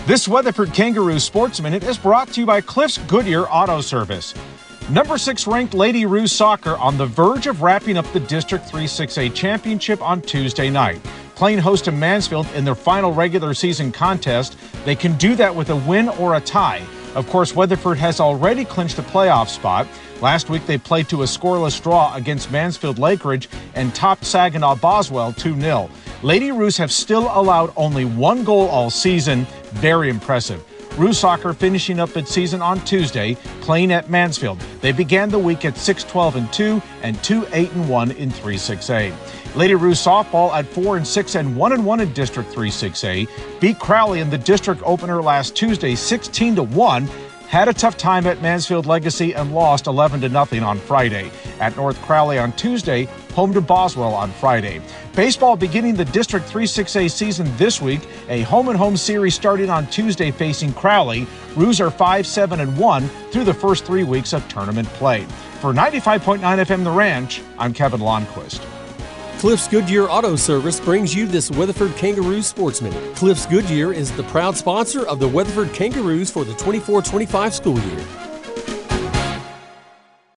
This Weatherford Kangaroo Sports Minute is brought to you by Cliffs Goodyear Auto Service. Number 6 ranked Lady Roos Soccer on the verge of wrapping up the District 3 6A Championship on Tuesday night. Playing host to Mansfield in their final regular season contest, they can do that with a win or a tie. Of course, Weatherford has already clinched a playoff spot. Last week, they played to a scoreless draw against Mansfield Lakeridge and topped Saginaw Boswell 2-0. Lady Roos have still allowed only 1 goal all season. Very impressive. Roos Soccer finishing up its season on Tuesday, playing at Mansfield. They began the week at 6-12-2 and 2-8-1 in 3-6A. Lady Roos softball at 4-6 and 1-1 in District 3 6A beat Crowley in the district opener last Tuesday 16-1. Had a tough time at Mansfield Legacy and lost 11-0 on Friday. At North Crowley on Tuesday, home to Boswell on Friday. Baseball beginning the District 3 6A season this week. A home-and-home series starting on Tuesday facing Crowley. Roos are 5-7-1 through the first 3 weeks of tournament play. For 95.9 FM The Ranch, I'm Kevin Lonnquist. Cliffs Goodyear Auto Service brings you this Weatherford Kangaroo Sports Minute. Cliffs Goodyear is the proud sponsor of the Weatherford Kangaroos for the 24-25 school year.